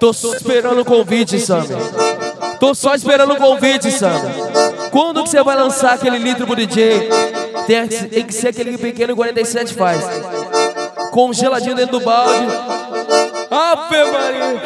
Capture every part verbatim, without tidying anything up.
Tô só esperando o convite, Sam. Tô só esperando o convite, Sam. Quando que você vai lançar aquele litro pro D J? Tem, tem que ser aquele que o Pequeno quarenta e sete faz. Congeladinho dentro do balde. Ave Maria.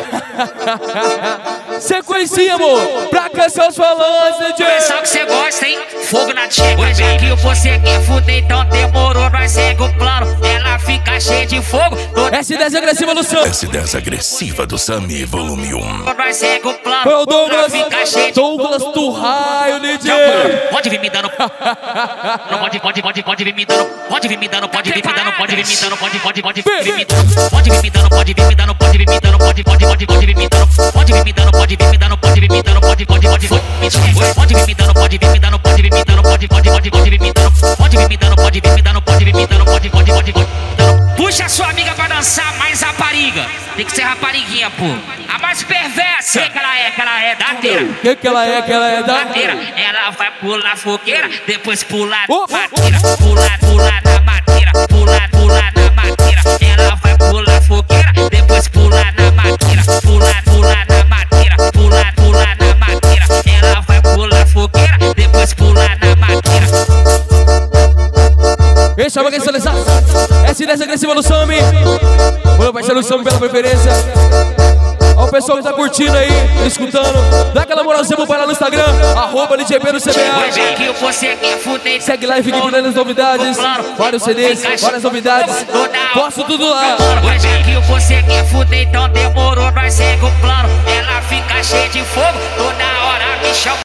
Sequência, amor. Pra que seus falantes, D J? Começar o que você gosta, hein? Fogo na tcheca. Hoje aqui você quer fuder, então demorou. Nós segue o plano. Ela fica cheia de fogo. S dez agressiva do Sam. S dez agressiva do Sami, volume um. Nós segue o plano. Foi o Douglas. Fica cheia de Douglas do raio, D J. Pode vir me dando. Não pode, pode, pode, pode vir me dando. Pode vir me dando, pode vir me dando, pode vir me dando, pode, pode, pode vir me dando. Pode vir me dando, pode vir me dando, pode vir me dando, pode, pode, pode, pode vir me dando. Pode vir me dando, pode vir me dando, pode vir me dando, pode, pode, pode, pode. Pode vir me dando, pode vir me dando, pode vir me dando, pode, pode, pode, pode vir me dando. Pode vir me dando, pode vir me dando, pode vir me dando, pode, pode, pode, pode. Puxa sua amiga pra dançar mais rapariga. Tem que ser rapariguinha, pô. A mais perversa. Que que ela é, que ela é dateira. Que que ela é, que ela é Dateira. Ela vai pular fogueira, depois pular Oh. na madeira. Pular, pular na madeira. Pular, pular na madeira. Ela vai pular fogueira, depois pular na madeira. Pular, pular na madeira. Pular, pular na madeira. Ela vai pular fogueira, depois pular na madeira. Ei, chama quem seleção. S dez agressiva do Sam. Meu parceiro Sam pela preferência. Ó o pessoal que tá curtindo aí, escutando. Dá aquela moralzinha pro pai lá no Instagram. Arroba L G P no C B A. Segue lá e fique por dentro das novidades. Vários C Ds, várias novidades. Posto tudo lá. Hoje aqui você quer fuder, então demorou. Nós segue o plano. Ela fica cheia de fogo, toda hora me chama.